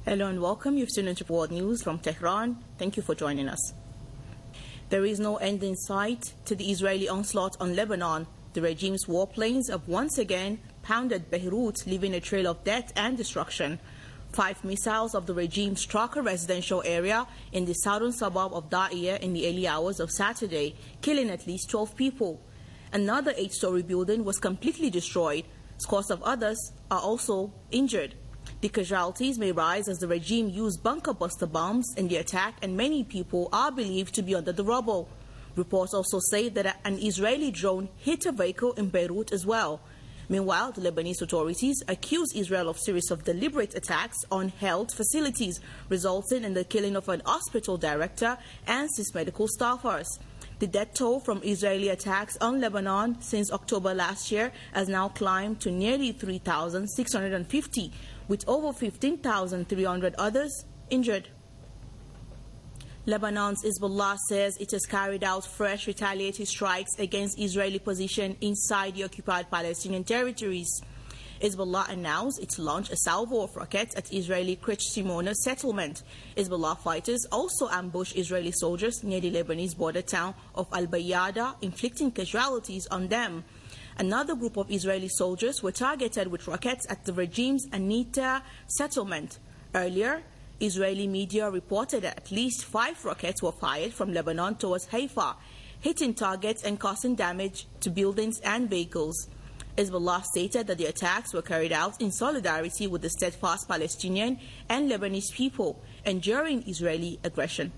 Hello and welcome. You've tuned into World News from Tehran. Thank you for joining us. There is no end in sight to the Israeli onslaught on Lebanon. The regime's warplanes have once again pounded Beirut, leaving a trail of death and destruction. 5 missiles of the regime struck a residential area in the southern suburb of Da'iya in the early hours of Saturday, killing at least 12 people. Another 8-story building was completely destroyed. Scores of others are also injured. The casualties may rise as the regime used bunker-buster bombs in the attack, and many people are believed to be under the rubble. Reports also say that an Israeli drone hit a vehicle in Beirut as well. Meanwhile, the Lebanese authorities accuse Israel of a series of deliberate attacks on health facilities, resulting in the killing of an hospital director and 6 medical staffers. The death toll from Israeli attacks on Lebanon since October last year has now climbed to nearly 3,650, with over 15,300 others injured. Lebanon's Hezbollah says it has carried out fresh retaliatory strikes against Israeli positions inside the occupied Palestinian territories. Hezbollah announced it launched a salvo of rockets at Israeli Krich Simona settlement. Hezbollah fighters also ambushed Israeli soldiers near the Lebanese border town of Al-Bayada, inflicting casualties on them. Another group of Israeli soldiers were targeted with rockets at the regime's Anita settlement. Earlier, Israeli media reported that at least 5 rockets were fired from Lebanon towards Haifa, hitting targets and causing damage to buildings and vehicles. Hezbollah stated that the attacks were carried out in solidarity with the steadfast Palestinian and Lebanese people, enduring Israeli aggression.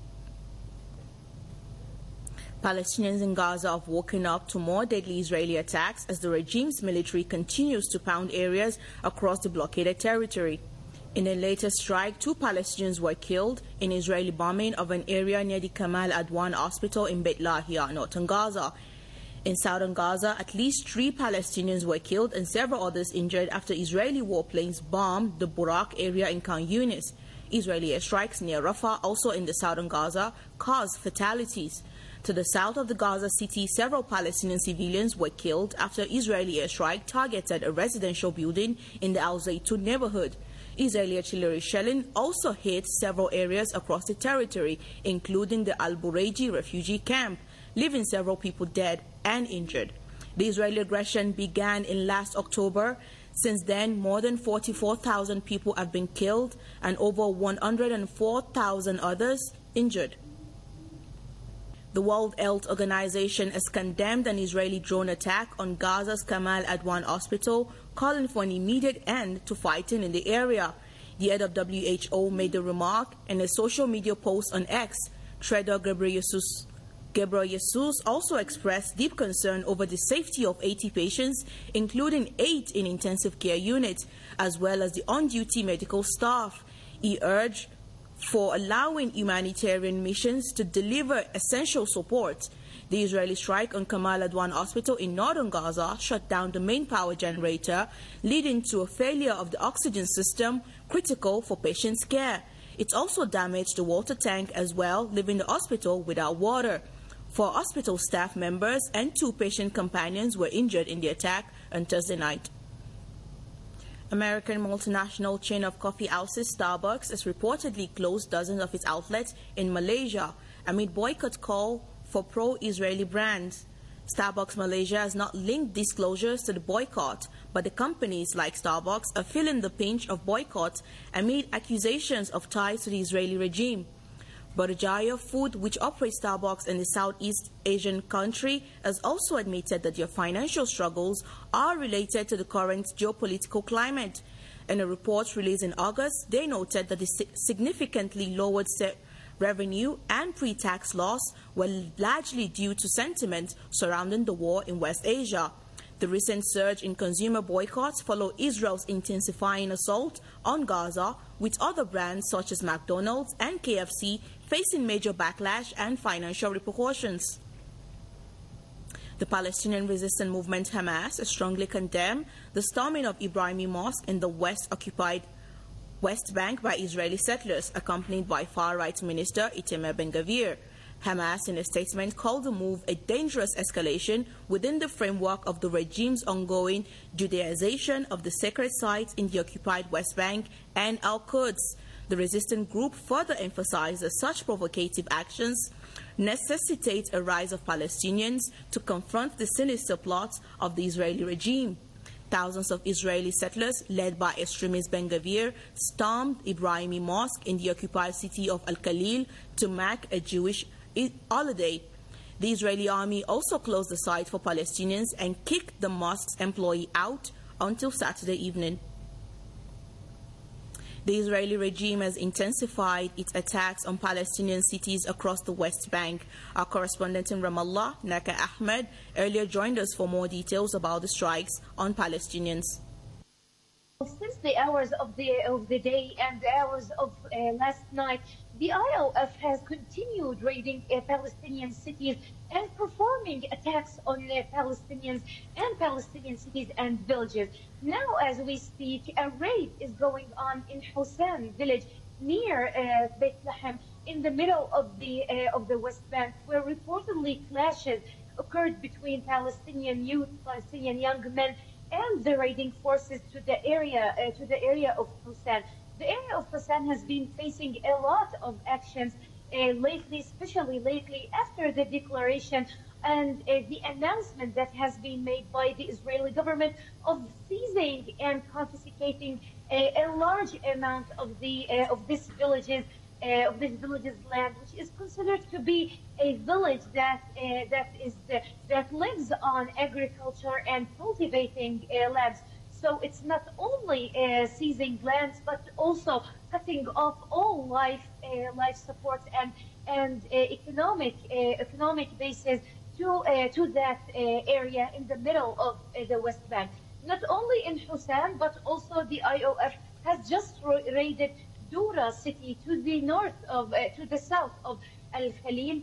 Palestinians in Gaza have woken up to more deadly Israeli attacks as the regime's military continues to pound areas across the blockaded territory. In a latest strike, 2 Palestinians were killed in Israeli bombing of an area near the Kamal Adwan hospital in Beit Lahia, northern Gaza. In southern Gaza, at least 3 Palestinians were killed and several others injured after Israeli warplanes bombed the Burak area in Khan Yunis. Israeli airstrikes near Rafah, also in the southern Gaza, caused fatalities. To the south of the Gaza city, several Palestinian civilians were killed after Israeli airstrike targeted a residential building in the Al Zaytun neighborhood. Israeli artillery shelling also hit several areas across the territory, including the Al-Bureiji refugee camp, leaving several people dead and injured. The Israeli aggression began in last October. Since then, more than 44,000 people have been killed and over 104,000 others injured. The World Health Organization has condemned an Israeli drone attack on Gaza's Kamal Adwan hospital, calling for an immediate end to fighting in the area. The head of WHO made the remark in a social media post on X. Tedros Ghebreyesus also expressed deep concern over the safety of 80 patients, including 8 in intensive care units, as well as the on-duty medical staff. He urged for allowing humanitarian missions to deliver essential support. The Israeli strike on Kamal Adwan Hospital in northern Gaza shut down the main power generator, leading to a failure of the oxygen system critical for patients' care. It also damaged the water tank as well, leaving the hospital without water. 4 hospital staff members and 2 patient companions were injured in the attack on Thursday night. American multinational chain of coffee houses Starbucks has reportedly closed dozens of its outlets in Malaysia amid boycott call for pro-Israeli brands. Starbucks Malaysia has not linked these closures to the boycott, but the companies like Starbucks are feeling the pinch of boycott amid accusations of ties to the Israeli regime. Borjaya Food, which operates Starbucks in the Southeast Asian country, has also admitted that their financial struggles are related to the current geopolitical climate. In a report released in August, they noted that the significantly lowered revenue and pre-tax loss were largely due to sentiment surrounding the war in West Asia. The recent surge in consumer boycotts follow Israel's intensifying assault on Gaza, with other brands such as McDonald's and KFC facing major backlash and financial repercussions. The Palestinian resistance movement Hamas has strongly condemned the storming of Ibrahimi Mosque in the West-occupied West Bank by Israeli settlers, accompanied by far-right Minister Itamar Ben-Gvir. Hamas, in a statement, called the move a dangerous escalation within the framework of the regime's ongoing Judaization of the sacred sites in the occupied West Bank and Al-Quds. The resistant group further emphasized that such provocative actions necessitate a rise of Palestinians to confront the sinister plots of the Israeli regime. Thousands of Israeli settlers, led by extremist Ben-Gvir, stormed Ibrahimi Mosque in the occupied city of Al-Khalil to mark a Jewish holiday. The Israeli army also closed the site for Palestinians and kicked the mosque's employee out until Saturday evening. The Israeli regime has intensified its attacks on Palestinian cities across the West Bank. Our correspondent in Ramallah, Naka Ahmed, earlier joined us for more details about the strikes on Palestinians. Since the hours of the day and the hours of last night, the IOF has continued raiding Palestinian cities and performing attacks on Palestinians and Palestinian cities and villages. Now, as we speak, a raid is going on in Hussan village near Bethlehem, in the middle of the West Bank, where reportedly clashes occurred between Palestinian youth, Palestinian young men, and the raiding forces to the area of Hussan. The area of Hussan has been facing a lot of actions lately, especially lately after the declaration and the announcement that has been made by the Israeli government of seizing and confiscating a large amount of this village's land, which is considered to be a village that lives on agriculture and cultivating lands. So it's not only seizing lands, but also cutting off all life support and economic bases to that area in the middle of the West Bank. Not only in Hussan, but also the IOF has just raided Dura city to the south of Al-Khalil.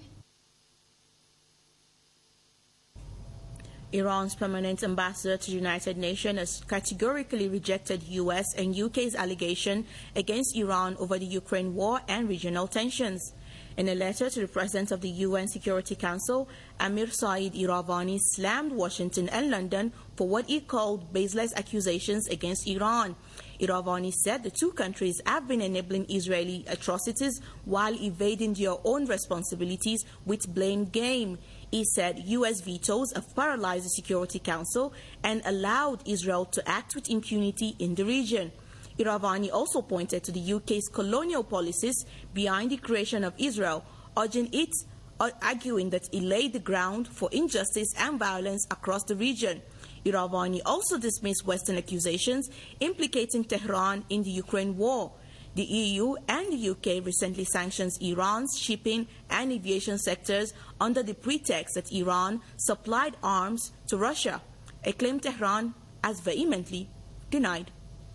Iran's permanent ambassador to the United Nations has categorically rejected US and UK's allegation against Iran over the Ukraine war and regional tensions. In a letter to the President of the UN Security Council, Amir Saeed Iravani slammed Washington and London for what he called baseless accusations against Iran. Iravani said the two countries have been enabling Israeli atrocities while evading their own responsibilities with blame game. He said US vetoes have paralyzed the Security Council and allowed Israel to act with impunity in the region. Iravani also pointed to the UK's colonial policies behind the creation of Israel, arguing that it laid the ground for injustice and violence across the region. Iravani also dismissed Western accusations implicating Tehran in the Ukraine war. The EU and the UK recently sanctioned Iran's shipping and aviation sectors under the pretext that Iran supplied arms to Russia, a claim Tehran has vehemently denied.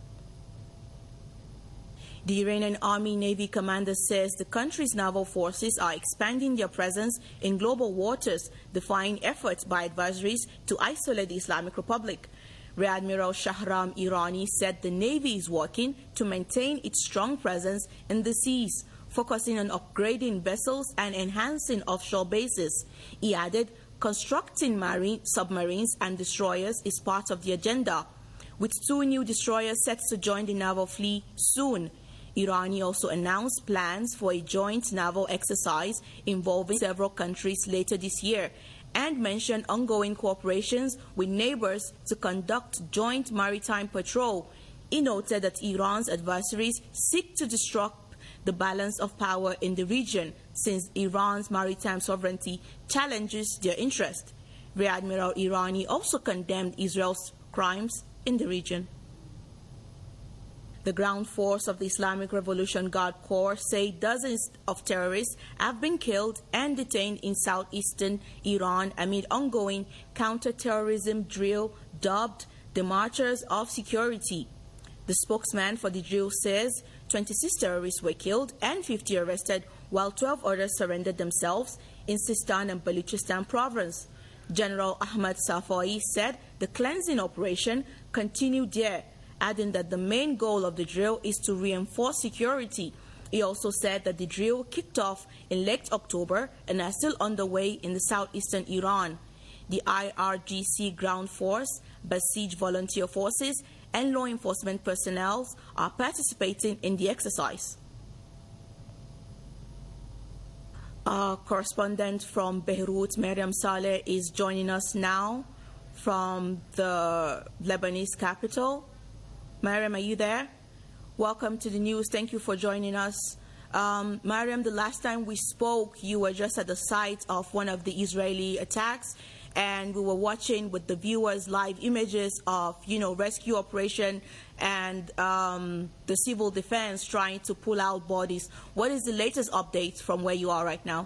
The Iranian Army Navy commander says the country's naval forces are expanding their presence in global waters, defying efforts by adversaries to isolate the Islamic Republic. Rear Admiral Shahram Irani said the Navy is working to maintain its strong presence in the seas, focusing on upgrading vessels and enhancing offshore bases. He added, constructing marine submarines and destroyers is part of the agenda, with 2 new destroyers set to join the naval fleet soon. Irani also announced plans for a joint naval exercise involving several countries later this year and mentioned ongoing cooperations with neighbors to conduct joint maritime patrol. He noted that Iran's adversaries seek to disrupt the balance of power in the region since Iran's maritime sovereignty challenges their interest. Rear Admiral Irani also condemned Israel's crimes in the region. The ground force of the Islamic Revolution Guard Corps say dozens of terrorists have been killed and detained in southeastern Iran amid ongoing counter-terrorism drill dubbed the Marchers of Security. The spokesman for the drill says 26 terrorists were killed and 50 arrested, while 12 others surrendered themselves in Sistan and Baluchistan province. General Ahmad Safai said the cleansing operation continued there, adding that the main goal of the drill is to reinforce security He also said that the drill kicked off in late October and are still underway in the southeastern Iran. The IRGC ground force, Basij volunteer forces, and law enforcement personnel are participating in the exercise. Our correspondent from Beirut, Mariam Saleh, is joining us now from the Lebanese capital. Mariam, are you there? Welcome to the news. Thank you for joining us. Mariam, the last time we spoke, you were just at the site of one of the Israeli attacks, and we were watching with the viewers live images of, rescue operation and the civil defense trying to pull out bodies. What is the latest update from where you are right now?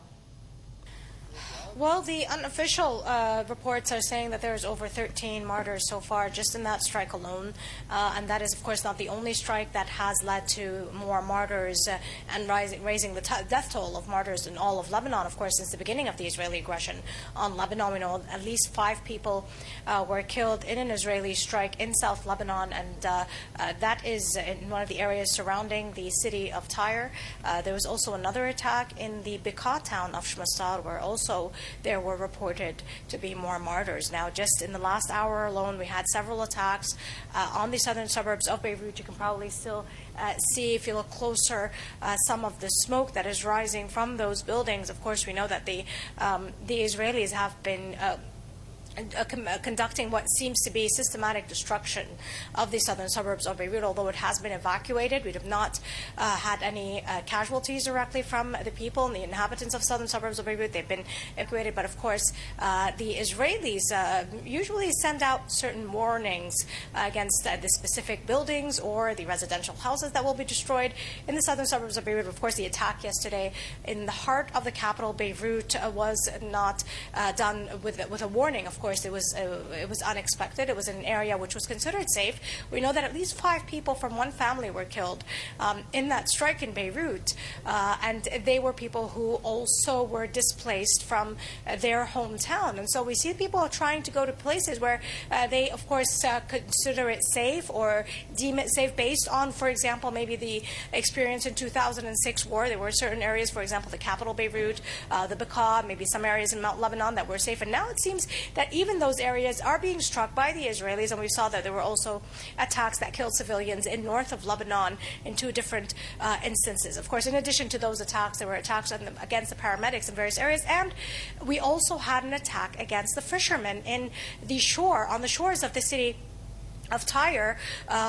Well, the unofficial reports are saying that there's over 13 martyrs so far just in that strike alone. And that is, of course, not the only strike that has led to more martyrs and raising the death toll of martyrs in all of Lebanon, of course, since the beginning of the Israeli aggression on Lebanon. We know at least 5 people were killed in an Israeli strike in South Lebanon, and that is in one of the areas surrounding the city of Tyre. There was also another attack in the Bekaa town of Shmastar, where also there were reported to be more martyrs. Now, just in the last hour alone, we had several attacks on the southern suburbs of Beirut. You can probably still see, if you look closer, some of the smoke that is rising from those buildings. Of course, we know that the Israelis have been conducting what seems to be systematic destruction of the southern suburbs of Beirut. Although it has been evacuated, we have not had any casualties directly from the people and the inhabitants of southern suburbs of Beirut. They've been evacuated, but of course the Israelis usually send out certain warnings against the specific buildings or the residential houses that will be destroyed in the southern suburbs of Beirut. Of course, the attack yesterday in the heart of the capital, Beirut, was not done with a warning. Of course, it was unexpected. It was in an area which was considered safe. We know that at least 5 people from one family were killed in that strike in Beirut, and they were people who also were displaced from their hometown. And so we see people trying to go to places where they, of course, consider it safe or deem it safe based on, for example, maybe the experience in 2006 war. There were certain areas, for example, the capital Beirut, the Bekaa, maybe some areas in Mount Lebanon that were safe. And now it seems that even those areas are being struck by the Israelis, and we saw that there were also attacks that killed civilians in north of Lebanon in 2 different instances. Of course, in addition to those attacks, there were attacks against the paramedics in various areas, and we also had an attack against the fishermen on the shores of the city of Tyre.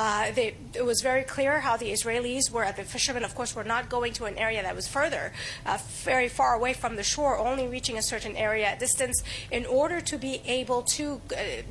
It was very clear how the Israelis the fishermen, of course, were not going to an area that was further, very far away from the shore, only reaching a certain area distance in order to be able to,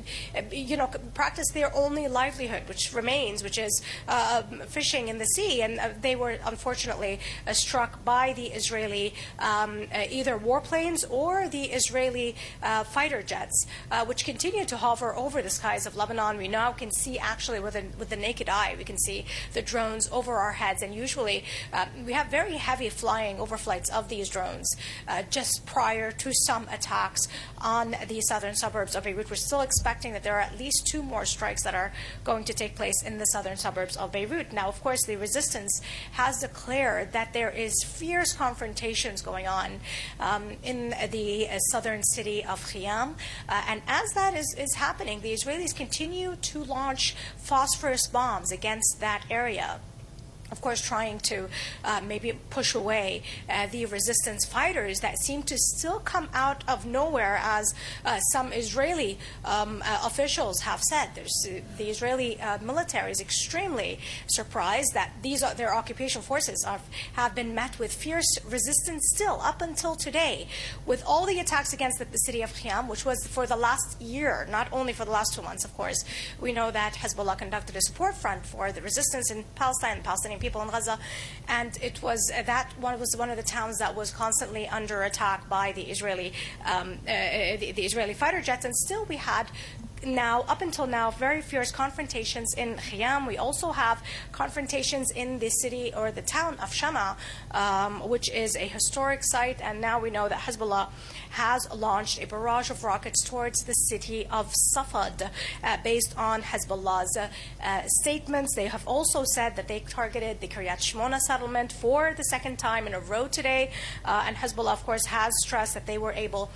practice their only livelihood, which is fishing in the sea. And they were unfortunately struck by the Israeli either warplanes or the Israeli fighter jets, which continue to hover over the skies of Lebanon. We now can see actually with the naked eye, we can see the drones over our heads, and usually we have very heavy flying overflights of these drones just prior to some attacks on the southern suburbs of Beirut. We're still expecting that there are at least 2 more strikes that are going to take place in the southern suburbs of Beirut. Now, of course, the resistance has declared that there is fierce confrontations going on in the southern city of Khiam, and as that is happening, the Israelis continue to launch phosphorus bombs against that area. Of course, trying to maybe push away the resistance fighters that seem to still come out of nowhere, as some Israeli officials have said. The Israeli military is extremely surprised that their occupation forces have been met with fierce resistance still up until today, with all the attacks against the city of Khiam, which was for the last year, not only for the last 2 months, of course. We know that Hezbollah conducted a support front for the resistance in Palestine, the Palestinian people in Gaza, and it was one of the towns that was constantly under attack by the Israeli fighter jets. And still, we had now, up until now, very fierce confrontations in Khiyam. We also have confrontations in the city or the town of Shama, which is a historic site, and now we know that Hezbollah has launched a barrage of rockets towards the city of Safad based on Hezbollah's statements. They have also said that they targeted the Kiryat Shmona settlement for the second time in a row today, and Hezbollah, of course, has stressed that they were able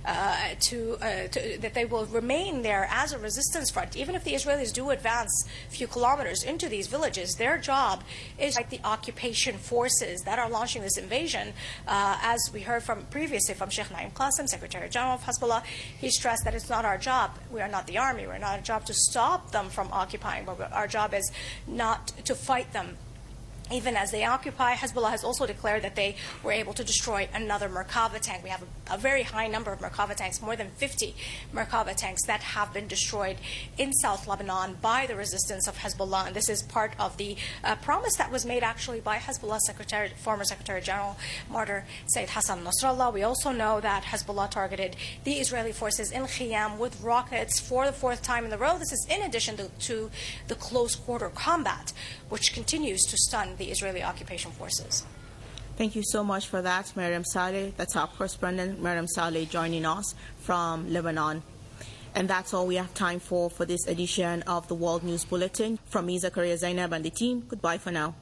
that they will remain there as a resistance front. Even if the Israelis do advance a few kilometers into these villages, their job is like the occupation forces that are launching this invasion. As we heard from previously from Sheikh Naim Qasim, Secretary General of Hezbollah, he stressed that it's not our job. We are not the army. We're not a job to stop them from occupying, but our job is not to fight them. Even as they occupy, Hezbollah has also declared that they were able to destroy another Merkava tank. We have a very high number of Merkava tanks, more than 50 Merkava tanks that have been destroyed in South Lebanon by the resistance of Hezbollah. And this is part of the promise that was made actually by Hezbollah's former Secretary General, Martyr Sayyid Hassan Nasrallah. We also know that Hezbollah targeted the Israeli forces in Khiyam with rockets for the fourth time in a row. This is in addition to the close quarter combat, which continues to stun the Israeli occupation forces. Thank you so much for that, Mariam Saleh. That's our correspondent, Mariam Saleh, joining us from Lebanon. And that's all we have time for this edition of the World News Bulletin. From me, Zakaria Zainab, and the team, goodbye for now.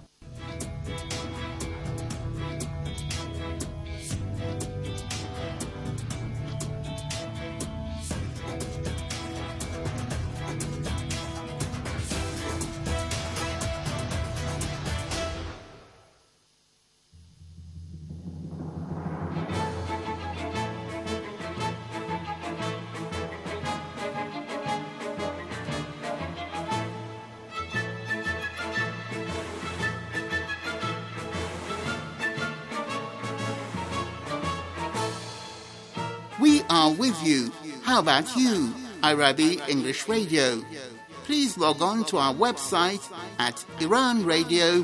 We are with you. How about you? Arabi English Radio. Please log on to our website at iranradio.ir.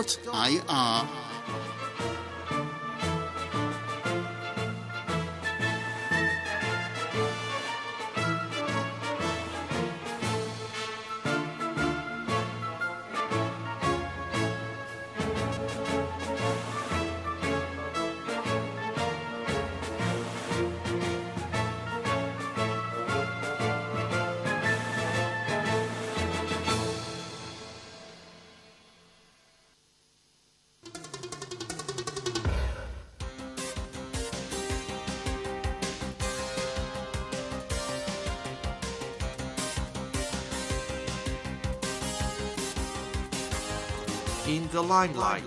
In the limelight.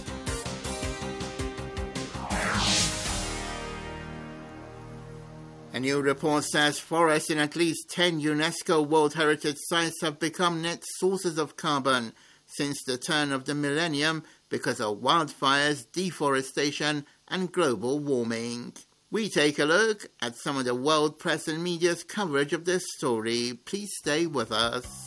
A new report says forests in at least 10 UNESCO World Heritage Sites have become net sources of carbon since the turn of the millennium because of wildfires, deforestation and global warming. We take a look at some of the world press and media's coverage of this story. Please stay with us.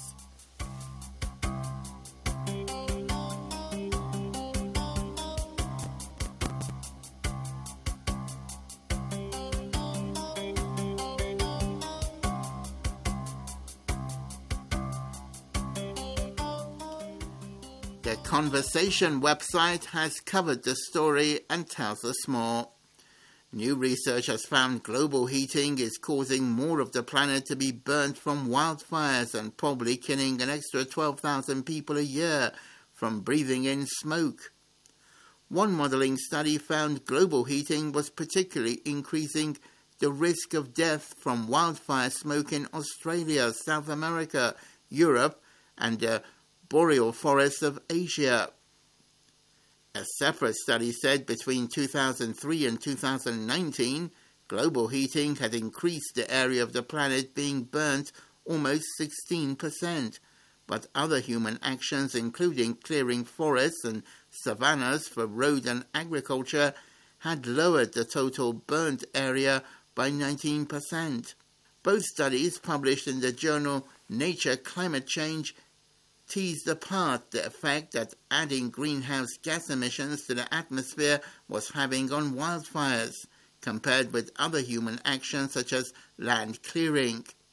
The Conversation website has covered the story and tells us more. New research has found global heating is causing more of the planet to be burnt from wildfires and probably killing an extra 12,000 people a year from breathing in smoke. One modelling study found global heating was particularly increasing the risk of death from wildfire smoke in Australia, South America, Europe, and the boreal forests of Asia. A separate study said between 2003 and 2019, global heating had increased the area of the planet being burnt almost 16%, but other human actions, including clearing forests and savannas for road and agriculture, had lowered the total burnt area by 19%. Both studies, published in the journal Nature Climate Change, teased apart the effect that adding greenhouse gas emissions to the atmosphere was having on wildfires, compared with other human actions such as land clearing.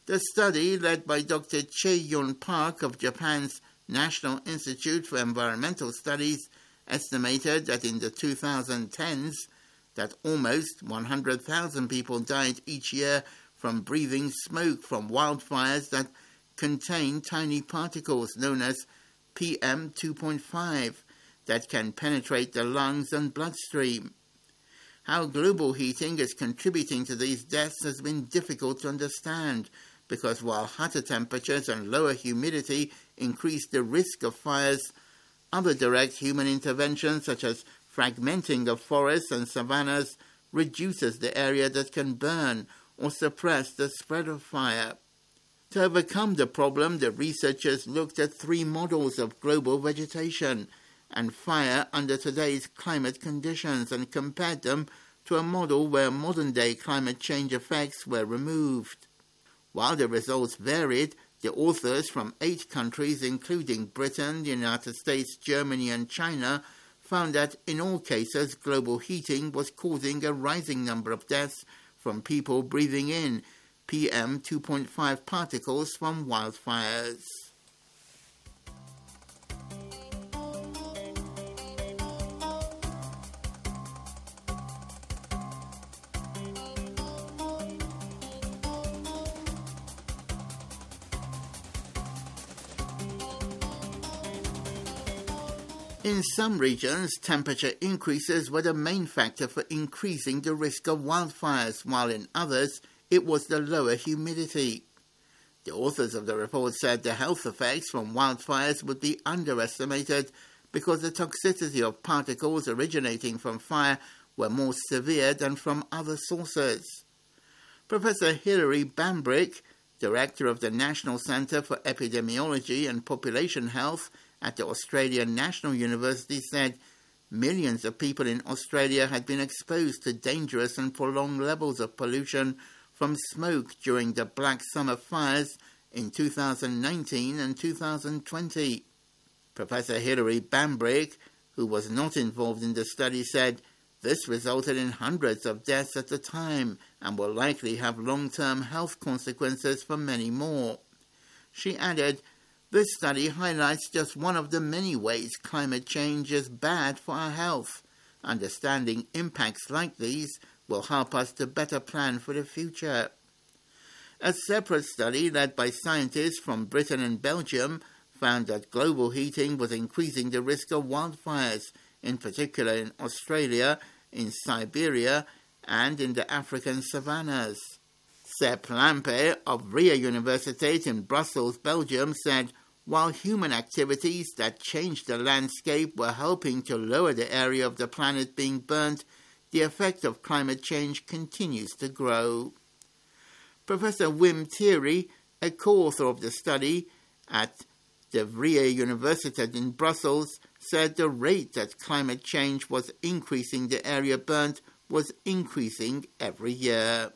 The study, led by Dr. Chae-Yun Park of Japan's National Institute for Environmental Studies, estimated that in the 2010s that almost 100,000 people died each year from breathing smoke from wildfires that contain tiny particles known as PM 2.5 that can penetrate the lungs and bloodstream. How global heating is contributing to these deaths has been difficult to understand, because while hotter temperatures and lower humidity increase the risk of fires, other direct human interventions such as fragmenting of forests and savannas reduces the area that can burn or suppress the spread of fire. To overcome the problem, the researchers looked at 3 models of global vegetation and fire under today's climate conditions and compared them to a model where modern-day climate change effects were removed. While the results varied, the authors from 8 countries, including Britain, the United States, Germany and China, found that in all cases global heating was causing a rising number of deaths from people breathing in PM 2.5 particles from wildfires. In some regions, temperature increases were the main factor for increasing the risk of wildfires, while in others, it was the lower humidity. The authors of the report said the health effects from wildfires would be underestimated because the toxicity of particles originating from fire were more severe than from other sources. Professor Hilary Bambrick, director of the National Centre for Epidemiology and Population Health at the Australian National University, said millions of people in Australia had been exposed to dangerous and prolonged levels of pollution from smoke during the Black Summer fires in 2019 and 2020. Professor Hilary Bambrick, who was not involved in the study, said this resulted in hundreds of deaths at the time and will likely have long-term health consequences for many more. She added, "This study highlights just one of the many ways climate change is bad for our health. Understanding impacts like these will help us to better plan for the future." A separate study led by scientists from Britain and Belgium found that global heating was increasing the risk of wildfires, in particular in Australia, in Siberia, and in the African savannas. Sepp Lampe of Vrije Universiteit in Brussels, Belgium, said while human activities that changed the landscape were helping to lower the area of the planet being burnt, the effect of climate change continues to grow. Professor Wim Thierry, a co-author of the study at the Vrije Universiteit in Brussels, said the rate that climate change was increasing the area burnt was increasing every year.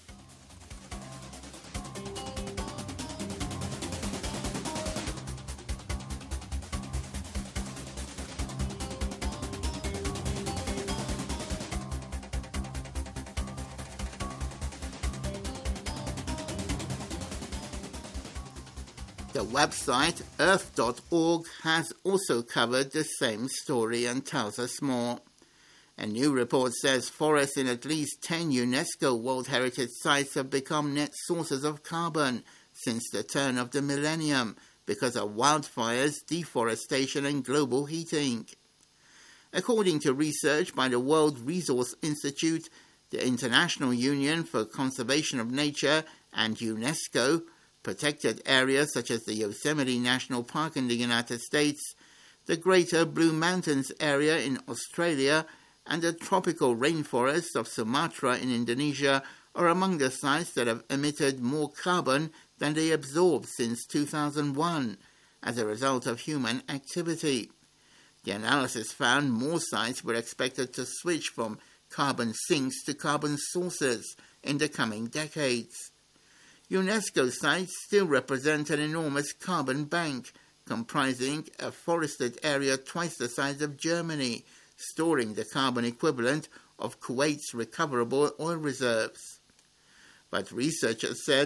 The website earth.org has also covered the same story and tells us more. A new report says forests in at least 10 UNESCO World Heritage Sites have become net sources of carbon since the turn of the millennium because of wildfires, deforestation and global heating. According to research by the World Resource Institute, the International Union for Conservation of Nature and UNESCO, protected areas such as the Yosemite National Park in the United States, the Greater Blue Mountains area in Australia, and the tropical rainforests of Sumatra in Indonesia are among the sites that have emitted more carbon than they absorbed since 2001 as a result of human activity. The analysis found more sites were expected to switch from carbon sinks to carbon sources in the coming decades. UNESCO sites still represent an enormous carbon bank, comprising a forested area twice the size of Germany, storing the carbon equivalent of Kuwait's recoverable oil reserves. But researchers said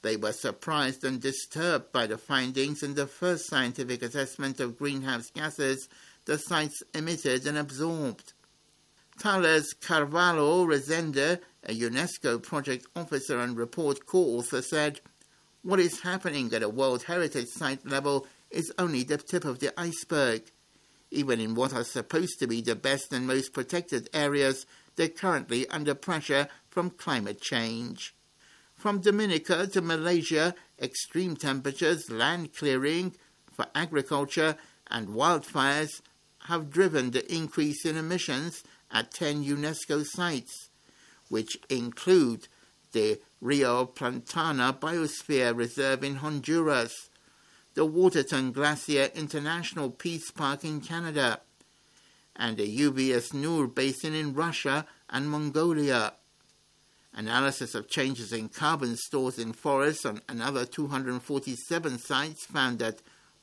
They were surprised and disturbed by the findings in the first scientific assessment of greenhouse gases the sites emitted and absorbed. Thales Carvalho Rezende, a UNESCO project officer and report co-author, said, "What is happening at a World Heritage Site level is only the tip of the iceberg. Even in what are supposed to be the best and most protected areas, they're currently under pressure from climate change." From Dominica to Malaysia, extreme temperatures, land clearing for agriculture, and wildfires have driven the increase in emissions at 10 UNESCO sites, which include the Rio Plantana Biosphere Reserve in Honduras, the Waterton Glacier International Peace Park in Canada, and the UBS Nur Basin in Russia and Mongolia. Analysis of changes in carbon stores in forests on another 247 sites found that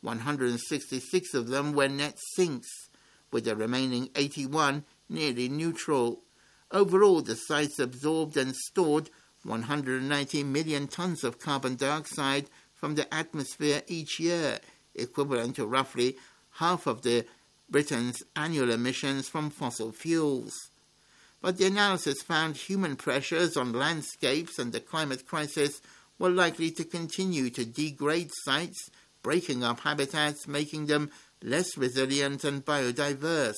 166 of them were net sinks, with the remaining 81 nearly neutral. Overall, the sites absorbed and stored 190 million tons of carbon dioxide from the atmosphere each year, equivalent to roughly half of Britain's annual emissions from fossil fuels. But the analysis found human pressures on landscapes and the climate crisis were likely to continue to degrade sites, breaking up habitats, making them less resilient and biodiverse.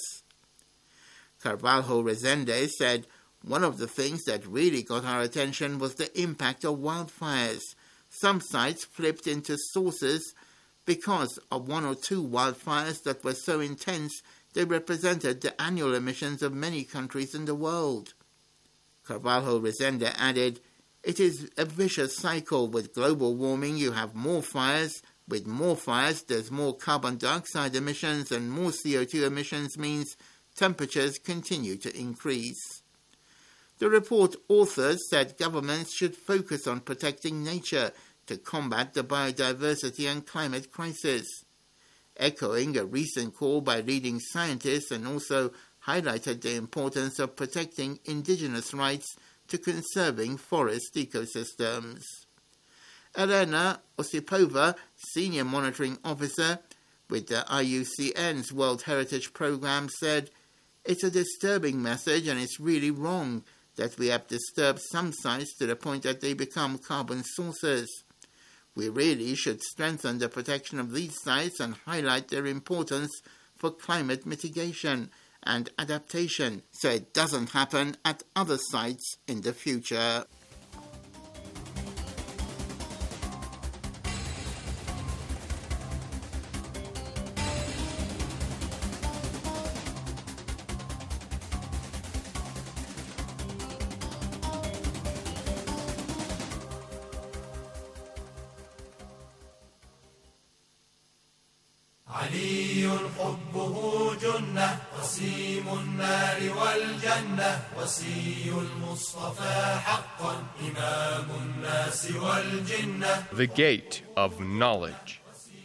Carvalho Rezende said, "One of the things that really got our attention was the impact of wildfires. Some sites flipped into sources because of one or two wildfires that were so intense they represented the annual emissions of many countries in the world." Carvalho Rezende added, "It is a vicious cycle. With global warming, you have more fires. With more fires, there's more carbon dioxide emissions, and more CO2 emissions means temperatures continue to increase." The report authors said governments should focus on protecting nature to combat the biodiversity and climate crisis, echoing a recent call by leading scientists, and also highlighted the importance of protecting indigenous rights to conserving forest ecosystems. Elena Osipova, Senior Monitoring Officer with the IUCN's World Heritage Programme, said, "It's a disturbing message, and it's really wrong that we have disturbed some sites to the point that they become carbon sources. We really should strengthen the protection of these sites and highlight their importance for climate mitigation and adaptation, so it doesn't happen at other sites in the future." علي حبه جنة وسيم النار والجنة وصي المصطفى حقا إمام الناس والجنة. The Gate of Knowledge.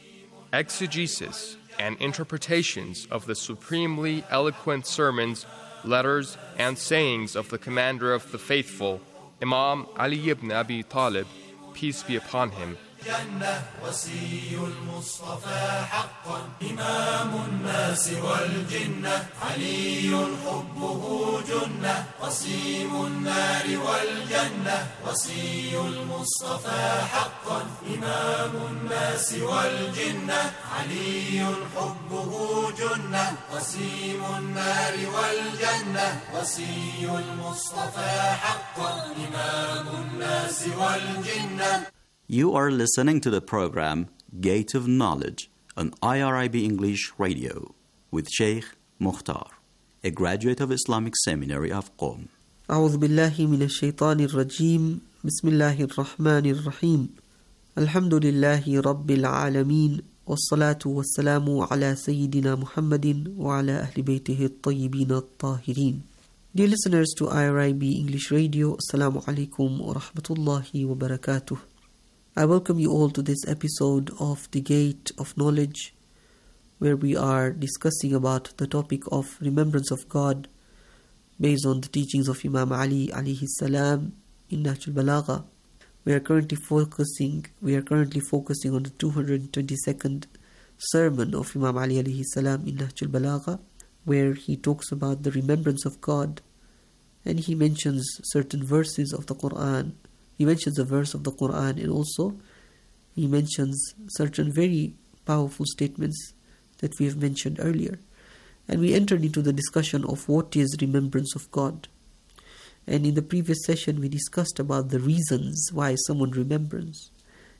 Exegesis and interpretations of the supremely eloquent sermons, letters, and sayings of the Commander of the Faithful, Imam Ali ibn Abi Talib, peace be upon him. جنة وصي المصطفى حقا إمام الناس والجنة علي حبه جنة وسيم النار والجنة وصي المصطفى حقا إمام الناس والجنة علي حبه جنة وسيم النار والجنة وصي المصطفى حقا إمام الناس والجنة. You are listening to the program Gate of Knowledge on IRIB English Radio with Sheikh Mukhtar, a graduate of Islamic Seminary of Qom. أعوذ بالله من الشيطان الرجيم بسم الله الرحمن الرحيم الحمد لله رب العالمين والصلاة والسلام على سيدنا محمد وعلى أهل بيته الطيبين الطاهرين. Dear listeners to IRIB English Radio, Assalamu alaikum wa rahmatullahi wa barakatuh. I welcome you all to this episode of The Gate of Knowledge, where we are discussing about the topic of remembrance of God based on the teachings of Imam Ali alayhi salam in Nahj al-Balagha. We are currently focusing on the 222nd sermon of Imam Ali alayhi salam in Nahj al-Balagha, where he talks about the remembrance of God, and he mentions certain verses of the Quran. He mentions a verse of the Quran, and also he mentions certain very powerful statements that we have mentioned earlier. And we entered into the discussion of what is remembrance of God. And in the previous session we discussed about the reasons why someone remembers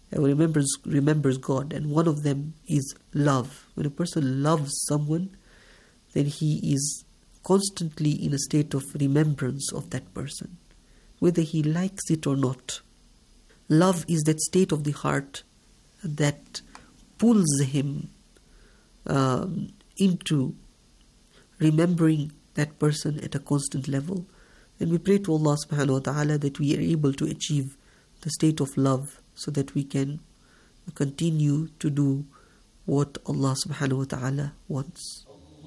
God, and one of them is love. When a person loves someone, then he is constantly in a state of remembrance of that person, whether he likes it or not. Love is that state of the heart that pulls him into remembering that person at a constant level. And we pray to Allah subhanahu wa ta'ala that we are able to achieve the state of love, so that we can continue to do what Allah subhanahu wa ta'ala wants.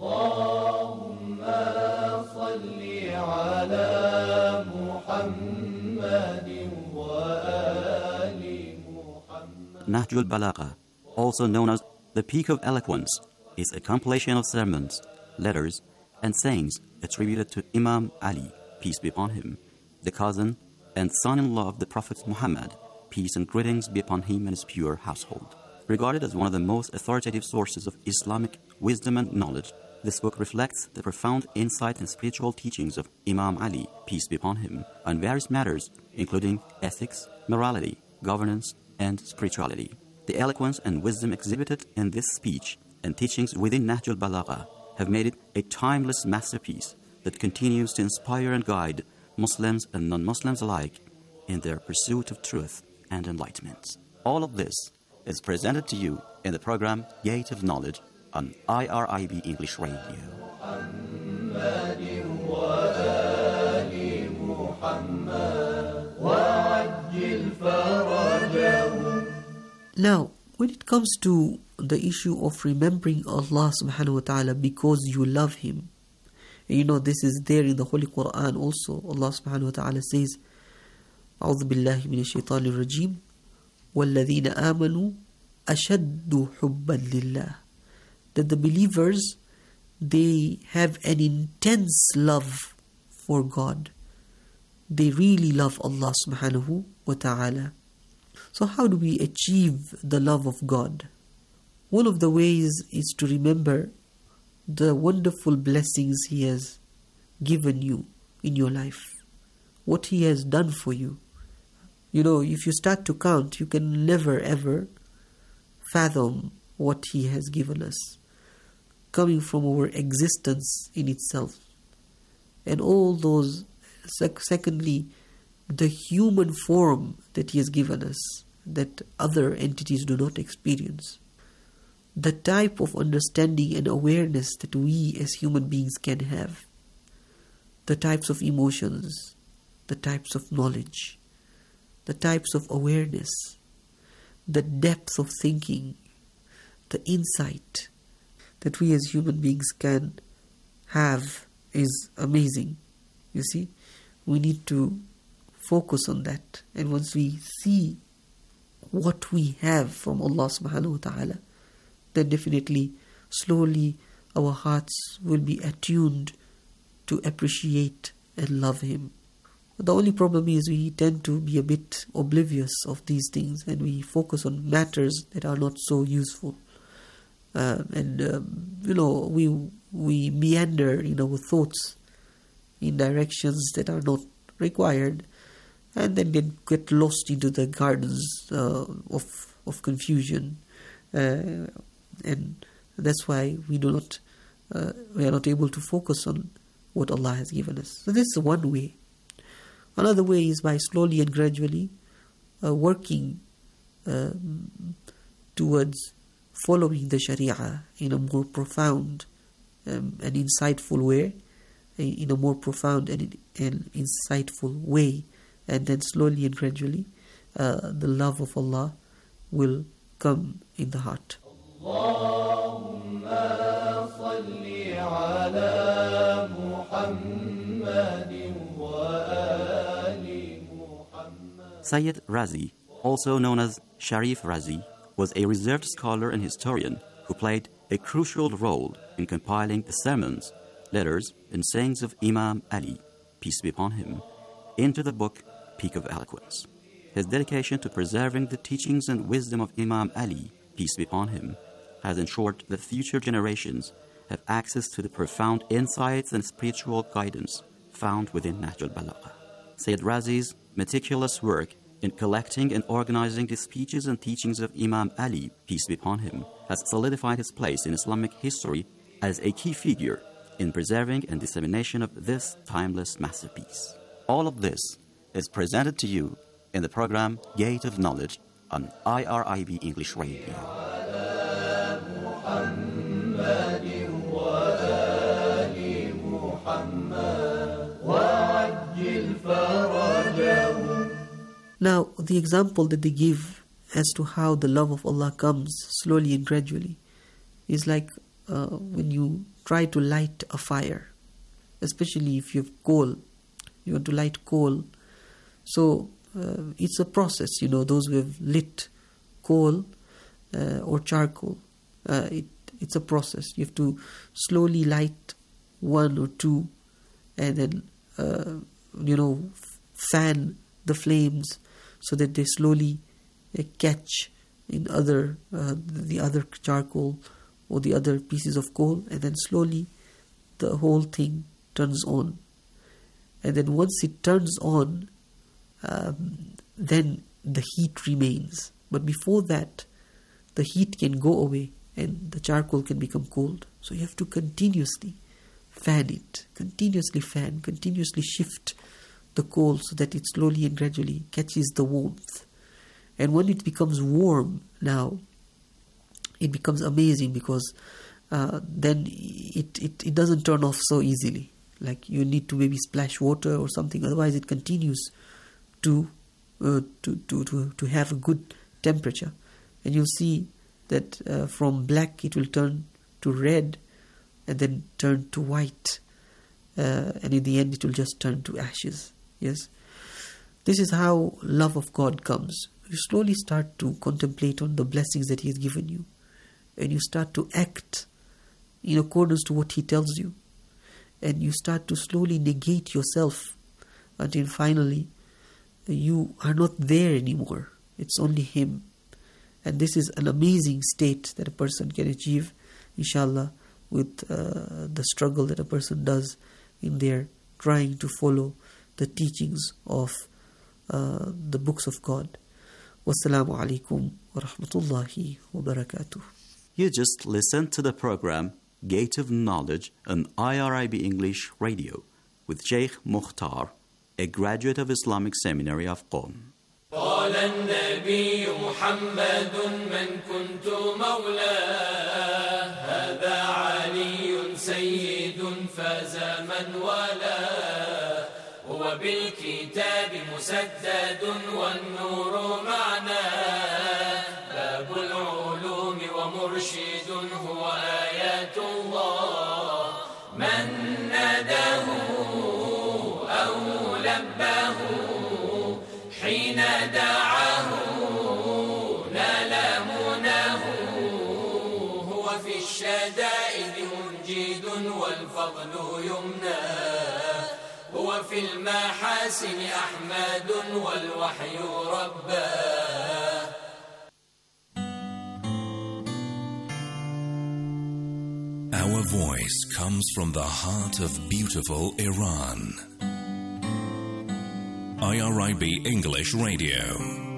Allahumma salli ala Muhammadin wa ali Muhammad. Nahj al-Balagha, also known as the Peak of Eloquence, is a compilation of sermons, letters, and sayings attributed to Imam Ali, peace be upon him, the cousin and son-in-law of the Prophet Muhammad, peace and greetings be upon him and his pure household. Regarded as one of the most authoritative sources of Islamic wisdom and knowledge, this book reflects the profound insight and spiritual teachings of Imam Ali, peace be upon him, on various matters, including ethics, morality, governance, and spirituality. The eloquence and wisdom exhibited in this speech and teachings within Nahj al-Balagha have made it a timeless masterpiece that continues to inspire and guide Muslims and non-Muslims alike in their pursuit of truth and enlightenment. All of this is presented to you in the program Gate of Knowledge on IRIB English Radio. Now, when it comes to the issue of remembering Allah subhanahu wa ta'ala because you love Him, you know, this is there in the Holy Quran also. Allah subhanahu wa ta'ala says, أعوذ بالله من الشيطان الرجيم والذين آمنوا أشد حبا لله. That the believers, they have an intense love for God. They really love Allah subhanahu wa ta'ala. So how do we achieve the love of God? One of the ways is to remember the wonderful blessings He has given you in your life, what He has done for you. You know, if you start to count, you can never ever fathom what He has given us, coming from our existence in itself. And all those, secondly, the human form that He has given us, that other entities do not experience. The type of understanding and awareness that we as human beings can have. The types of emotions, the types of knowledge, the types of awareness, the depth of thinking, the insight that we as human beings can have is amazing. You see, we need to focus on that. And once we see what we have from Allah subhanahu wa ta'ala, then definitely, slowly, our hearts will be attuned to appreciate and love Him. The only problem is we tend to be a bit oblivious of these things, and we focus on matters that are not so useful. We meander in our thoughts in directions that are not required, and then get lost into the gardens of confusion. And that's why we are not able to focus on what Allah has given us. So this is one way. Another way is by slowly and gradually working towards following the Sharia in a more profound and insightful way, in a more profound and insightful way, and then slowly and gradually the love of Allah will come in the heart. Allahumma salli ala Muhammadin wa ali Muhammad. Sayyid Razi, also known as Sharif Razi, was a reserved scholar and historian who played a crucial role in compiling the sermons, letters, and sayings of Imam Ali, peace be upon him, into the book Peak of Eloquence. His dedication to preserving the teachings and wisdom of Imam Ali, peace be upon him, has ensured that future generations have access to the profound insights and spiritual guidance found within Nahj al-Balagha. Sayyid Razi's meticulous work in collecting and organizing the speeches and teachings of Imam Ali, peace be upon him, has solidified his place in Islamic history as a key figure in preserving and dissemination of this timeless masterpiece. All of this is presented to you in the program Gate of Knowledge on IRIB English Radio. Now, the example that they give as to how the love of Allah comes slowly and gradually is like when you try to light a fire, especially if you have coal, you want to light coal. So it's a process, those who have lit coal or charcoal, it's a process. You have to slowly light one or two and then, fan the flames so that they slowly catch in the other charcoal or the other pieces of coal, and then slowly the whole thing turns on. And then once it turns on, then the heat remains. But before that, the heat can go away and the charcoal can become cold. So you have to continuously fan it, continuously shift the coal so that it slowly and gradually catches the warmth. And when it becomes warm now, it becomes amazing because then it doesn't turn off so easily. Like you need to maybe splash water or something, otherwise it continues to have a good temperature. And you'll see that from black it will turn to red and then turn to white, and in the end it will just turn to ashes. Yes, this is how love of God comes. You slowly start to contemplate on the blessings that He has given you, and you start to act in accordance to what He tells you, and you start to slowly negate yourself until finally you are not there anymore. It's only Him. And this is an amazing state that a person can achieve, inshallah, with the struggle that a person does in their trying to follow the teachings of the books of God. Wassalamu alaikum wa rahmatullahi wa barakatuh. You just listened to the program Gate of Knowledge on IRIB English Radio with Sheikh Mukhtar, a graduate of Islamic Seminary of Qom. قال النبي محمد من كنت مولاه هذا علي سيد فاز من والاه هو بالكتاب مسدد والنور معناه باب العلوم ومرشد هو آيات الله من ناداه أو لباه حين دعاه نال مناه هو في الشدائد منجد والفضل يمناه هو في المحاسن أحمد والوحي رباه. Our voice comes from the heart of beautiful Iran. IRIB English Radio.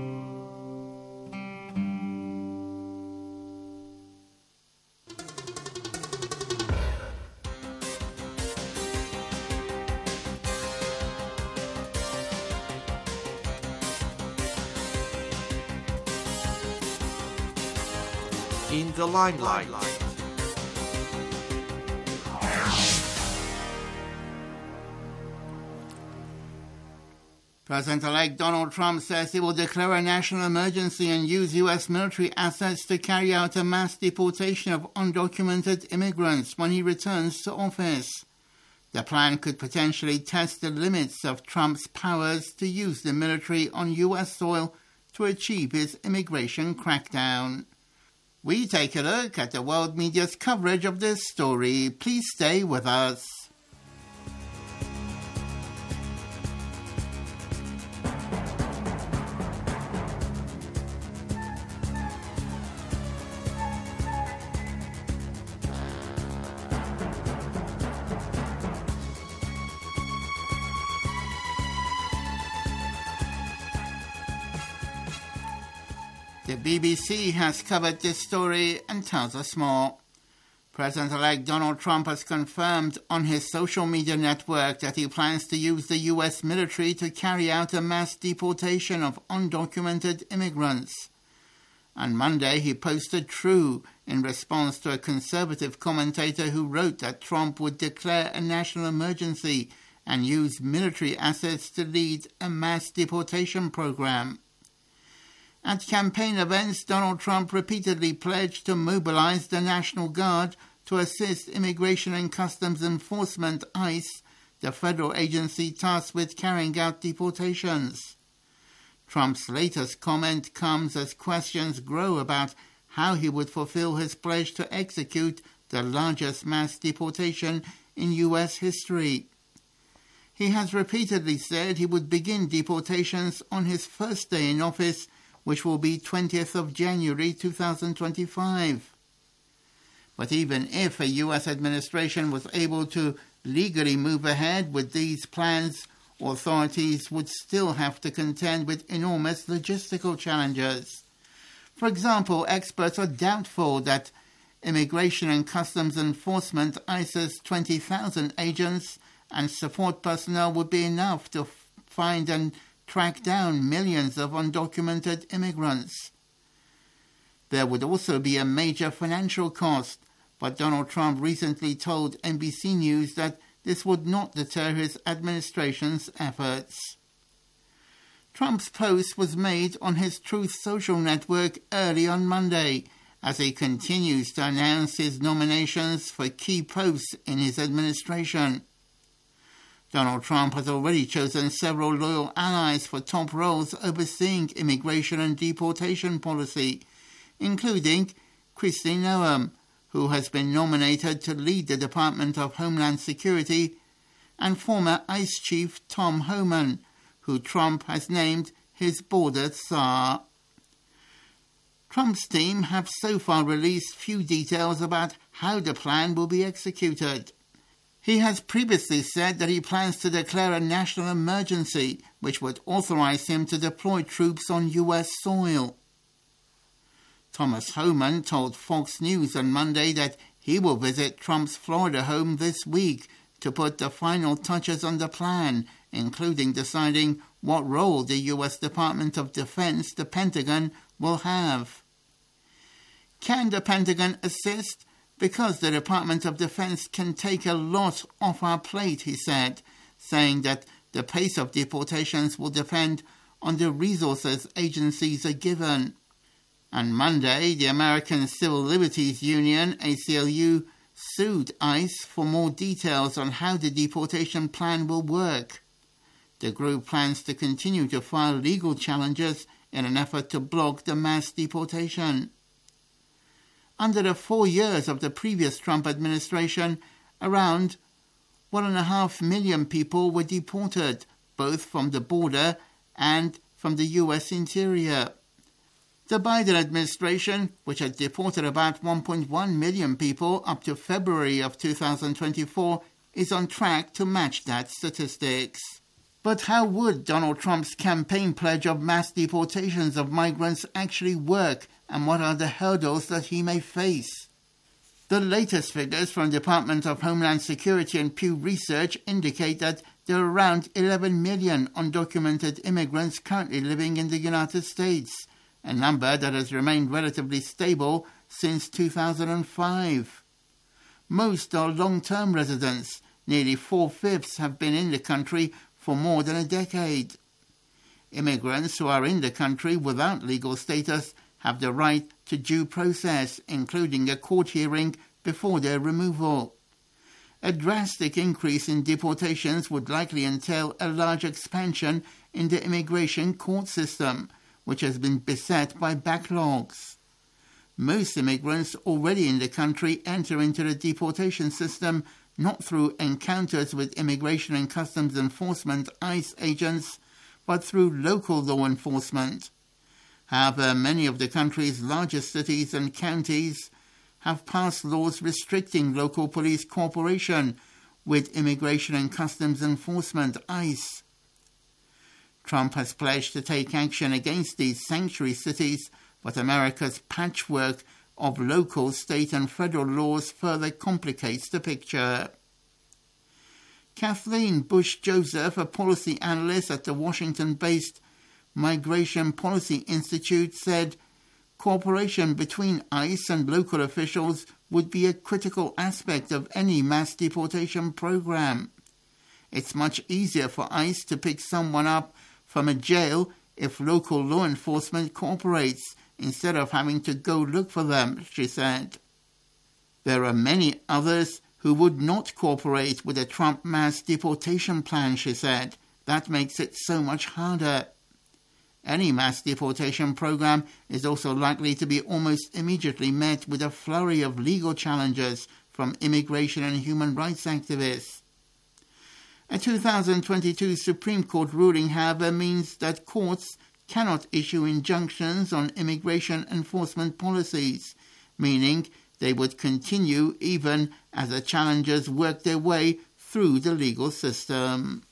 In the limelight. President-elect Donald Trump says he will declare a national emergency and use U.S. military assets to carry out a mass deportation of undocumented immigrants when he returns to office. The plan could potentially test the limits of Trump's powers to use the military on U.S. soil to achieve his immigration crackdown. We take a look at the world media's coverage of this story. Please stay with us. The BBC has covered this story and tells us more. President-elect Donald Trump has confirmed on his social media network that he plans to use the US military to carry out a mass deportation of undocumented immigrants. On Monday, he posted "True" in response to a conservative commentator who wrote that Trump would declare a national emergency and use military assets to lead a mass deportation program. At campaign events, Donald Trump repeatedly pledged to mobilize the National Guard to assist Immigration and Customs Enforcement, ICE, the federal agency tasked with carrying out deportations. Trump's latest comment comes as questions grow about how he would fulfill his pledge to execute the largest mass deportation in U.S. history. He has repeatedly said he would begin deportations on his first day in office, which will be 20th of January 2025. But even if a U.S. administration was able to legally move ahead with these plans, authorities would still have to contend with enormous logistical challenges. For example, experts are doubtful that Immigration and Customs Enforcement, ICE's 20,000 agents and support personnel would be enough to find and track down millions of undocumented immigrants. There would also be a major financial cost, but Donald Trump recently told NBC News that this would not deter his administration's efforts. Trump's post was made on his Truth Social network early on Monday, as he continues to announce his nominations for key posts in his administration. Donald Trump has already chosen several loyal allies for top roles overseeing immigration and deportation policy, including Kristi Noem, who has been nominated to lead the Department of Homeland Security, and former ICE Chief Tom Homan, who Trump has named his border czar. Trump's team have so far released few details about how the plan will be executed. He has previously said that he plans to declare a national emergency, which would authorize him to deploy troops on U.S. soil. Thomas Homan told Fox News on Monday that he will visit Trump's Florida home this week to put the final touches on the plan, including deciding what role the U.S. Department of Defense, the Pentagon, will have. Can the Pentagon assist? Because the Department of Defense can take a lot off our plate, he said, saying that the pace of deportations will depend on the resources agencies are given. On Monday, the American Civil Liberties Union, ACLU, sued ICE for more details on how the deportation plan will work. The group plans to continue to file legal challenges in an effort to block the mass deportation. Under the 4 years of the previous Trump administration, around 1.5 million people were deported, both from the border and from the U.S. interior. The Biden administration, which had deported about 1.1 million people up to February of 2024, is on track to match that statistics. But how would Donald Trump's campaign pledge of mass deportations of migrants actually work, and what are the hurdles that he may face? The latest figures from the Department of Homeland Security and Pew Research indicate that there are around 11 million undocumented immigrants currently living in the United States, a number that has remained relatively stable since 2005. Most are long-term residents. Nearly 4/5 have been in the country for more than a decade. Immigrants who are in the country without legal status have the right to due process, including a court hearing before their removal. A drastic increase in deportations would likely entail a large expansion in the immigration court system, which has been beset by backlogs. Most immigrants already in the country enter into the deportation system not through encounters with Immigration and Customs Enforcement ICE agents, but through local law enforcement. However, many of the country's largest cities and counties have passed laws restricting local police cooperation with Immigration and Customs Enforcement ICE. Trump has pledged to take action against these sanctuary cities, but America's patchwork of local, state and federal laws further complicates the picture. Kathleen Bush-Joseph, a policy analyst at the Washington-based Migration Policy Institute, said cooperation between ICE and local officials would be a critical aspect of any mass deportation program. It's much easier for ICE to pick someone up from a jail if local law enforcement cooperates, instead of having to go look for them, she said. There are many others who would not cooperate with a Trump mass deportation plan, she said. That makes it so much harder. Any mass deportation program is also likely to be almost immediately met with a flurry of legal challenges from immigration and human rights activists. A 2022 Supreme Court ruling, however, means that courts cannot issue injunctions on immigration enforcement policies, meaning they would continue even as the challengers work their way through the legal system.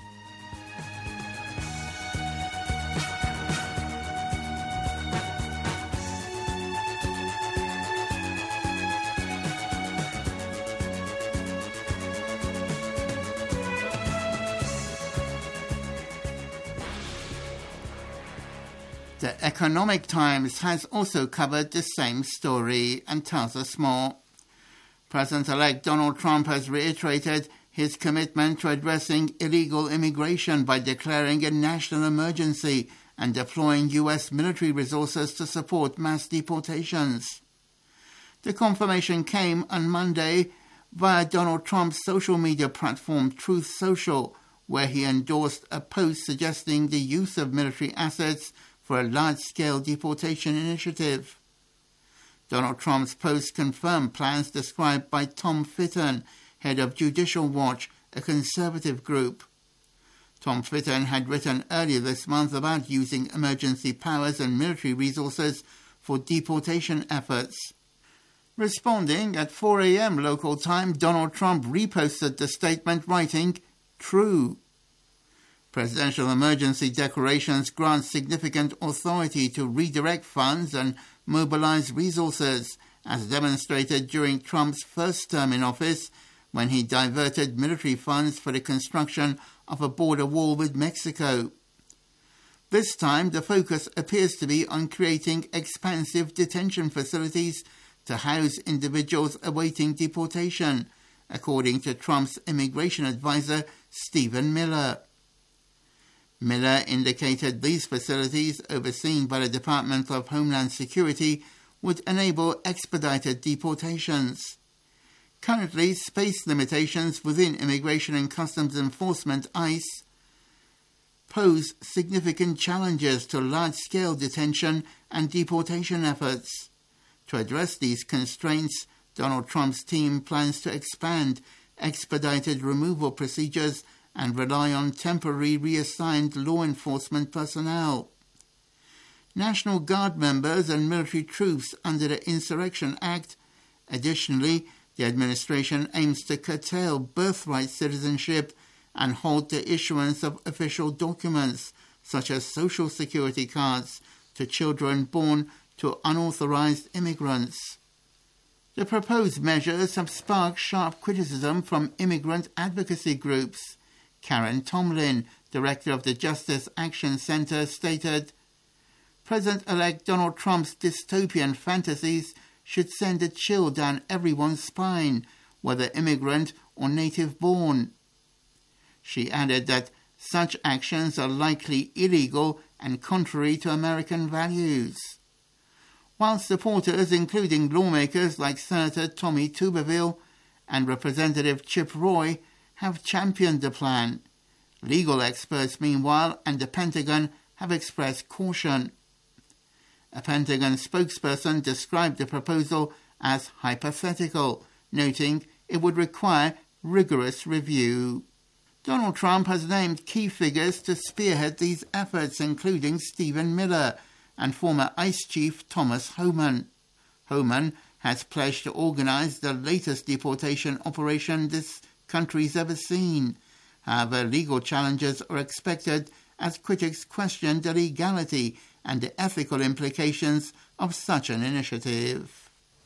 The Economic Times has also covered the same story and tells us more. President-elect Donald Trump has reiterated his commitment to addressing illegal immigration by declaring a national emergency and deploying U.S. military resources to support mass deportations. The confirmation came on Monday via Donald Trump's social media platform Truth Social, where he endorsed a post suggesting the use of military assets for a large-scale deportation initiative. Donald Trump's post confirmed plans described by Tom Fitton, head of Judicial Watch, a conservative group. Tom Fitton had written earlier this month about using emergency powers and military resources for deportation efforts. Responding at 4 a.m. local time, Donald Trump reposted the statement, writing, "True. Presidential emergency declarations grant significant authority to redirect funds and mobilize resources, as demonstrated during Trump's first term in office, when he diverted military funds for the construction of a border wall with Mexico. This time, the focus appears to be on creating expansive detention facilities to house individuals awaiting deportation, according to Trump's immigration advisor, Stephen Miller. Miller indicated these facilities, overseen by the Department of Homeland Security, would enable expedited deportations. Currently, space limitations within Immigration and Customs Enforcement ICE pose significant challenges to large-scale detention and deportation efforts. To address these constraints, Donald Trump's team plans to expand expedited removal procedures and rely on temporary reassigned law enforcement personnel. National Guard members and military troops under the Insurrection Act. Additionally, the administration aims to curtail birthright citizenship and halt the issuance of official documents, such as Social Security cards, to children born to unauthorized immigrants. The proposed measures have sparked sharp criticism from immigrant advocacy groups. Karen Tomlin, director of the Justice Action Center, stated, "President-elect Donald Trump's dystopian fantasies should send a chill down everyone's spine, whether immigrant or native-born." She added that such actions are likely illegal and contrary to American values. While supporters, including lawmakers like Senator Tommy Tuberville and Representative Chip Roy, have championed the plan, legal experts, meanwhile, and the Pentagon have expressed caution. A Pentagon spokesperson described the proposal as hypothetical, noting it would require rigorous review. Donald Trump has named key figures to spearhead these efforts, including Stephen Miller and former ICE Chief Thomas Homan. Homan has pledged to organize the latest deportation operation this country's ever seen. However, legal challenges are expected as critics question the legality and the ethical implications of such an initiative.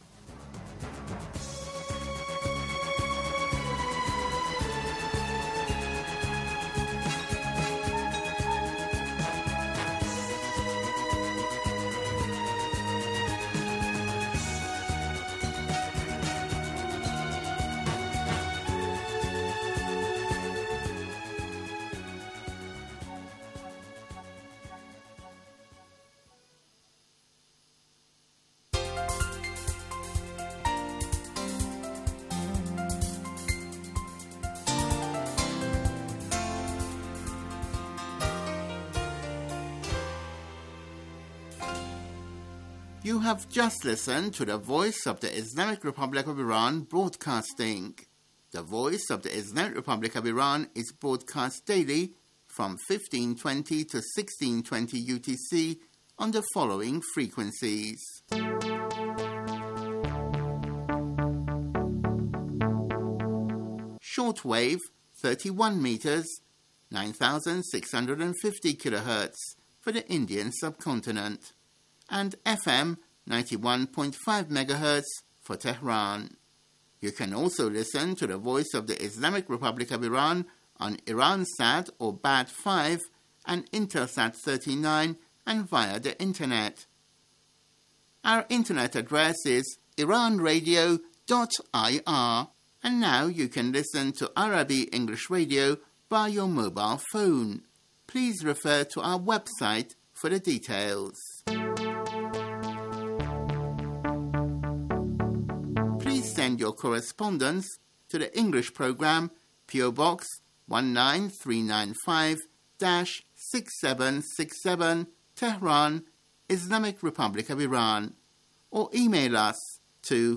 You have just listened to the Voice of the Islamic Republic of Iran broadcasting. The Voice of the Islamic Republic of Iran is broadcast daily from 1520 to 1620 UTC on the following frequencies. Shortwave 31 meters, 9,650 kilohertz for the Indian subcontinent, and FM 91.5 MHz for Tehran. You can also listen to the Voice of the Islamic Republic of Iran on Iransat or BAT 5 and Intelsat 39 and via the Internet. Our Internet address is iranradio.ir, and now you can listen to Arabi English Radio by your mobile phone. Please refer to our website for the details. Please send your correspondence to the English program, PO Box 19395-6767, Tehran, Islamic Republic of Iran, or email us to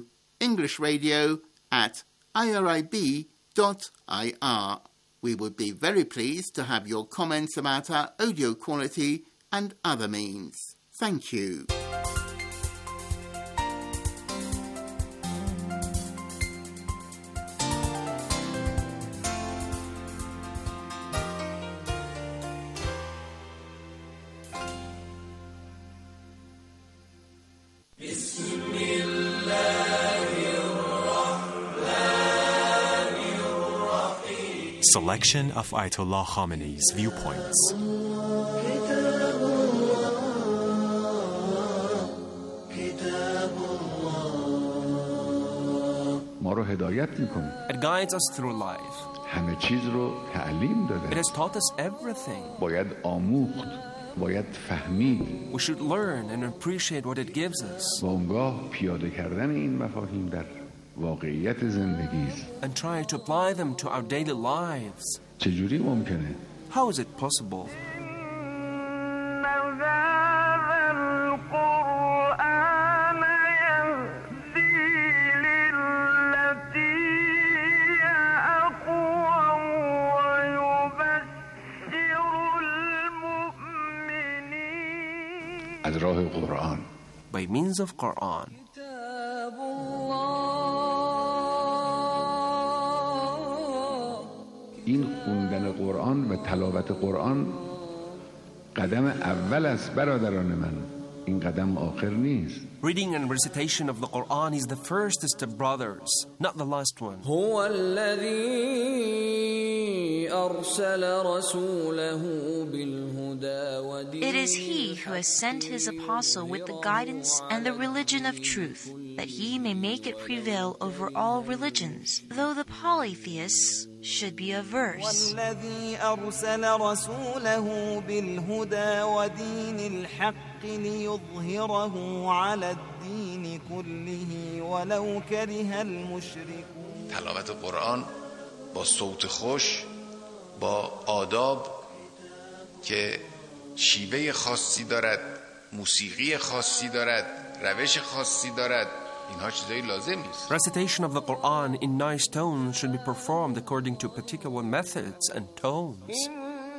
englishradio@irib.ir. We would be very pleased to have your comments about our audio quality and other means. Thank you. Selection of Ayatollah Khamenei's viewpoints. It guides us through life. It has taught us everything. We should learn and appreciate what it gives us. And try to apply them to our daily lives. How is it possible? By means of Quran. این خوندن قرآن و تلاوت قرآن قدم اول است برادران من. این قدم آخر نیست. Reading and recitation of the Quran is the first step, brothers, not the last one. هو الذي أرسل رسوله بالهدى ودين. It is He who has sent His apostle with the guidance and the religion of truth, that He may make it prevail over all religions, though the polytheists should be averse. والذي أرسل رسوله بالهدى ودين الحق ليظهره على الدين كله ولو كره المشركون. تلاوت قرآن با صوت خوش، با آداب که شیوه خاصی دارد موسیقی خاصی دارد، روش خاصی دارد. اینها چیزایی لازم نیست. Recitation of the Quran in nice tones should be performed according to particular methods and tones.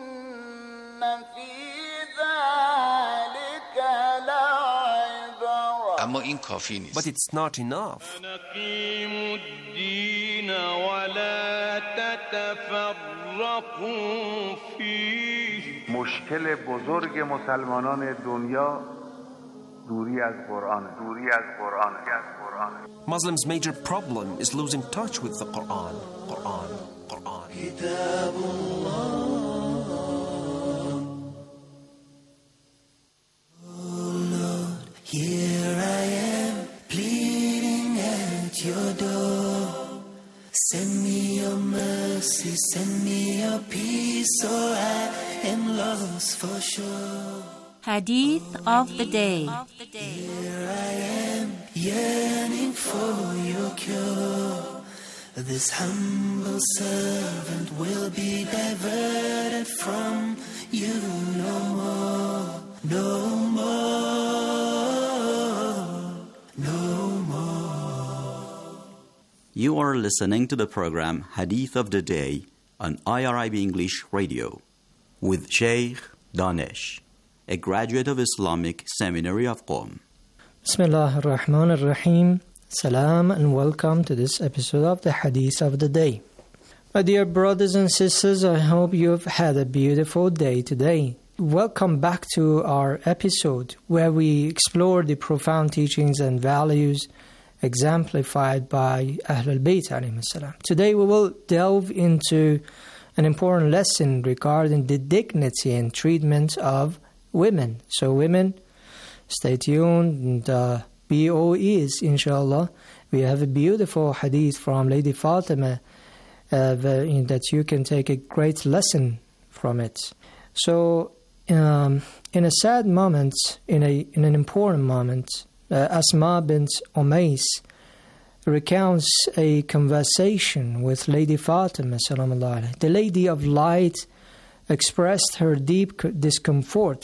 اما این کافی نیست. But it's not enough. مشکل بزرگ مسلمانان دنیا دوری از قرآن. Muslims' major problem is losing touch with the Quran. Here I am, pleading at your door. Send me your mercy, send me your peace, or I am lost for sure. Hadith of the Day. Here I am, yearning for your cure. This humble servant will be diverted from you no more, no more. You are listening to the program Hadith of the Day on IRIB English Radio with Sheikh Danish, a graduate of Islamic Seminary of Qom. Bismillah ar-Rahman ar-Rahim. Salam and welcome to this episode of the Hadith of the Day. My dear brothers and sisters, I hope you've had a beautiful day today. Welcome back to our episode where we explore the profound teachings and values exemplified by Ahlul Bayt alayhim salam. Today we will delve into an important lesson regarding the dignity and treatment of women. So women, stay tuned and be all ears, inshallah. We have a beautiful hadith from Lady Fatima that you can take a great lesson from it. So in a sad moment, in an important moment, Asma bint Umays recounts a conversation with Lady Fatima salamullah alayha. The Lady of Light expressed her deep discomfort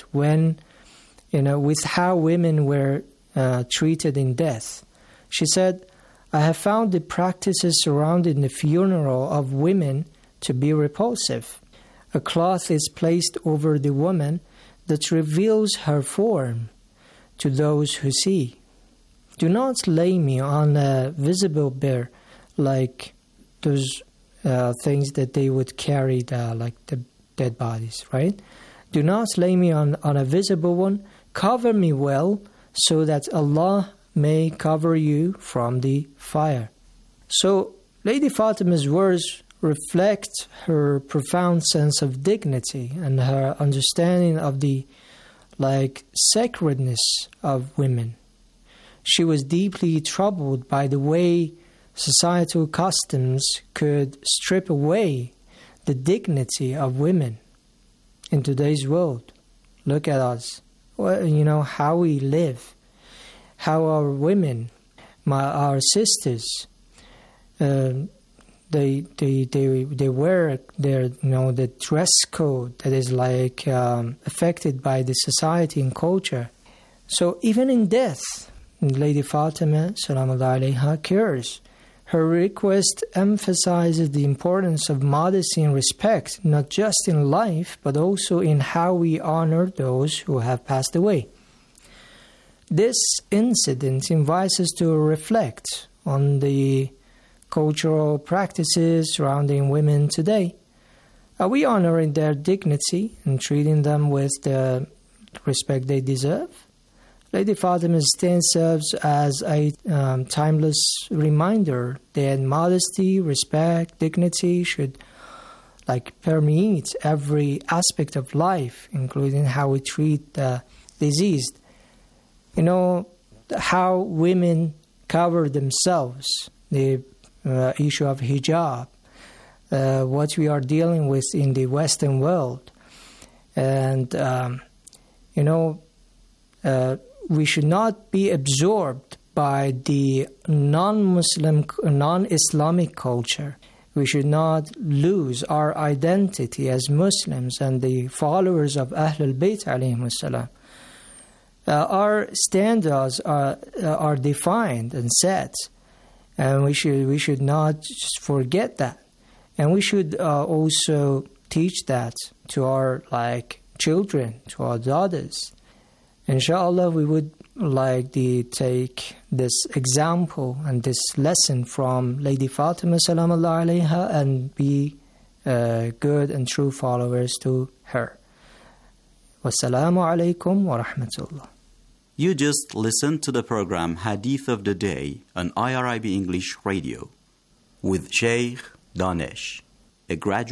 with how women were treated in death. She said, I have found the practices surrounding the funeral of women to be repulsive. A cloth is placed over the woman that reveals her form to those who see. Do not lay me on a visible bier like those things that they would carry, like the dead bodies, right? Do not lay me on a visible one. Cover me well so that Allah may cover you from the fire. So Lady Fatima's words reflect her profound sense of dignity and her understanding of the sacredness of women. She was deeply troubled by the way societal customs could strip away the dignity of women in today's world. Look at us. How we live, how our women, our sisters, they wear the dress code that is affected by the society and culture. So even in death, Lady Fatima salamullah alayha cares. Her request emphasizes the importance of modesty and respect, not just in life, but also in how we honor those who have passed away. This incident invites us to reflect on the cultural practices surrounding women today. Are we honoring their dignity and treating them with the respect they deserve? Lady Fatima's stance serves as a timeless reminder that modesty, respect, dignity should permeate every aspect of life, including how we treat the diseased. How women cover themselves, the issue of hijab, what we are dealing with in the Western world. And, we should not be absorbed by the non-Muslim, non-Islamic culture. We should not lose our identity as Muslims and the followers of Ahlul Bayt alayhim salam. Our standards are defined and set, and we should not just forget that, and we should also teach that to our children, to our daughters. Inshallah, we would like to take this example and this lesson from Lady Fatima Salamullah alayha and be good and true followers to her. Wassalamu alaikum wa rahmatullah. You just listened to the program Hadith of the Day on IRIB English Radio with Sheikh Danesh, a graduate